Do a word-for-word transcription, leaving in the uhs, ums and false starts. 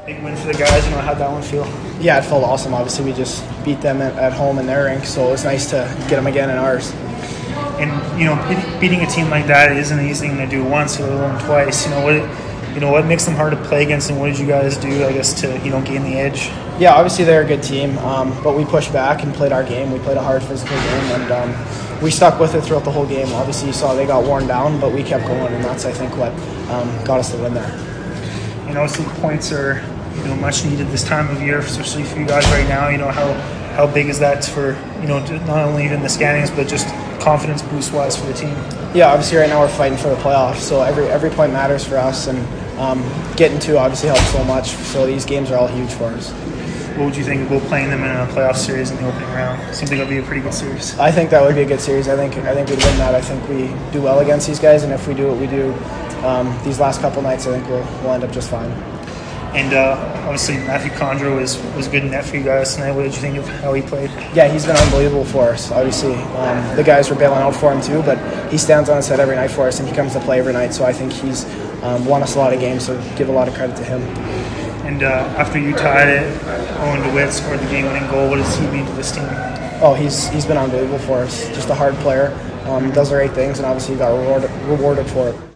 Big win for the guys. You know, how'd that one feel? Yeah, it felt awesome. Obviously, we just beat them at, at home in their rink, so it was nice to get them again in ours. And you know, beating a team like that isn't an easy thing to do once, let alone twice. You know what? You know what makes them hard to play against, and what did you guys do, I guess, to you know gain the edge? Yeah, obviously they're a good team, um, but we pushed back and played our game. We played a hard physical game, and um, we stuck with it throughout the whole game. Obviously, you saw they got worn down, but we kept going, and that's I think what um, got us the win there. You know, some points are you know much needed this time of year, especially for you guys right now. You know how how big is that for you know not only in the standings but just confidence boost wise for the team? Yeah, obviously right now we're fighting for the playoffs, so every every point matters for us, and um, getting two obviously helps so much. So these games are all huge for us. What would you think about playing them in a playoff series in the opening round? Seems like it'll be a pretty good series. I think that would be a good series. I think I think we'd win that. I think we do well against these guys, and if we do what we do um, these last couple nights, I think we'll we'll end up just fine. And uh, obviously Matthew Condro was, was good in net for you guys tonight. What did you think of how he played? Yeah, he's been unbelievable for us. Obviously, um, the guys were bailing out for him too, but he stands on his head every night for us, and he comes to play every night. So I think he's um, won us a lot of games. So give a lot of credit to him. And uh, after you tied it, Owen DeWitt scored the game-winning goal. What does he mean to this team? Oh, he's he's been unbelievable for us. Just a hard player, um, does the right things, and obviously got rewarded rewarded for it.